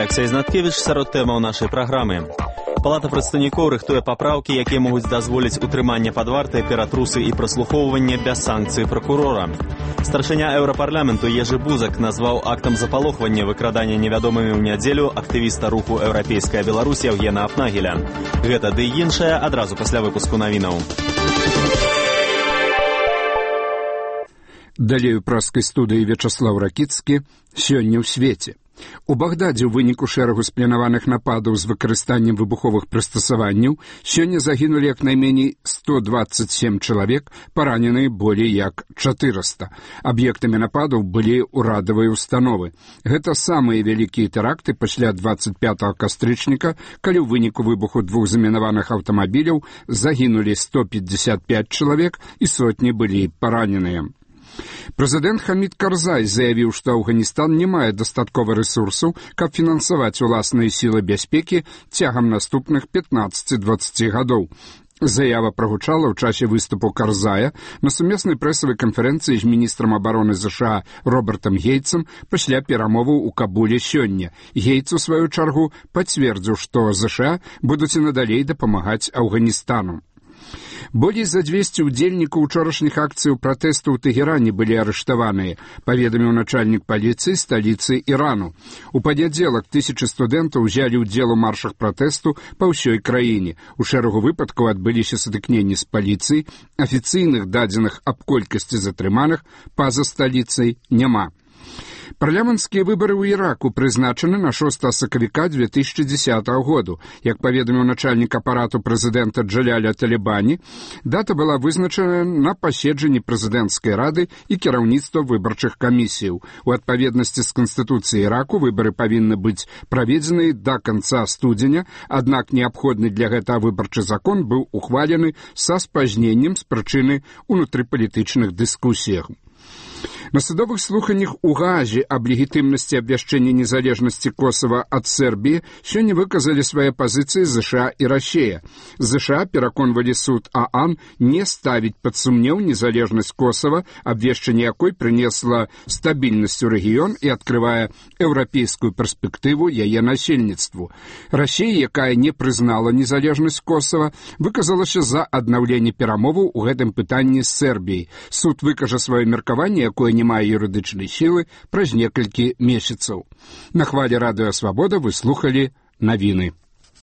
Алексей Знаткевич сярод тэмаў нашай праграмы. Палата прадстаўнікоў рыхтуе папраўкі, якія могуць дазволіць утрыманне пад вартай, ператрусы і праслухоўванне без санкцыі пракурора. Старшыня Еўрапарламенту Ежы Бузак назваў актам запалохвання выкрадання невядомымі ў нядзелю актывіста руху «Еўрапейская Беларусь» Евгена Апнагеля. Гэта ды іншае адразу пасля выпуску навінаў. Далей у праскай студыі Вячаслаў Ракіцкі. Сёння ў свеце. У Багдадзе ў выніку шэрагу спланаваных нападаў з выкарыстаннем выбуховых прыстасаванняў сёння загінулі як найменей 127 чалавек, параненыя болей як 400. Аб'ектамі нападаў былі ўрадавыя установы. Гэта самыя вялікія тэракты пасля 25 кастрычніка, калі ў выніку выбуху двух замінаваных аўтамабіляў загінулі 155 чалавек і сотні былі параненыя. Прэзідэнт Хамід Карзай заявіў, што Афганістан не мае дастаткова рэсурсу, каб фінансаваць уласныя сілы бяспекі цягам наступных 15-20 гадоў. Заява прагучала ў часе выступу Карзая на сумеснай прэсавай канферэнцыі з міністрам абароны США Робертам Гейтсам пасля перамоваў у Кабуле сёння. Гейтс, у сваю чаргу, пацвердзіў, што США будуць і надалей дапамагаць Афганістану. Болей за 200 удзельнікаў учорашніх акцыяў пратэсту ў Тэгеране былі арыштаваныя, паведаміў начальнік паліцыі сталіцы Ірану. У панядзелак тысячы студэнтаў узялі ўдзел у маршах пратэсту па ўсёй краіне. У шэрагу выпадкаў адбыліся сутыкненні з паліцыяй, афіцыйных дадзеных аб колькасці затрыманых па-за сталіцай няма. Парламенцкія выбары ў Іраку прызначаны на 6 сакавіка 2010 году. Як паведаміў начальнік апарату прэзідэнта Джаляля Талібані, дата была вызначана на паседжанні прэзідэнцкай рады і кіраўніцтва выбарчых камісіяў. У адпаведнасці з Канстытуцыяй Іраку выбары павінны быць праведзены да канца студзеня, аднак неабходны для гэтага выбарчы закон быў ухвалены са спазненнем з прычыны унутрыпалітычных дыскусіях. На судовых слуханнях у Гаазе аб легітымнасці абвяшчэння незалежнасці Косава ад Сербіі сёння выказалі свае пазіцыі ЗША і Расія. ЗША пераконвалі суд ААН не ставіць пад сумнеў незалежнасць Косава, абвешчанне якой прынесла стабільнасць у рэгіён і адкрывае еўрапейскую перспектыву яе насельніцтву. Расія, якая не прызнала незалежнасць Косава, выказалася за аднаўленне перамоваў у гэтым пытанні з Сербіяй. Суд выкажа сваё меркаванне, якое не мае юрыдычнай сілы, праз некалькі месяцаў. На хвалі Радыё Свабода вы слухалі навіны.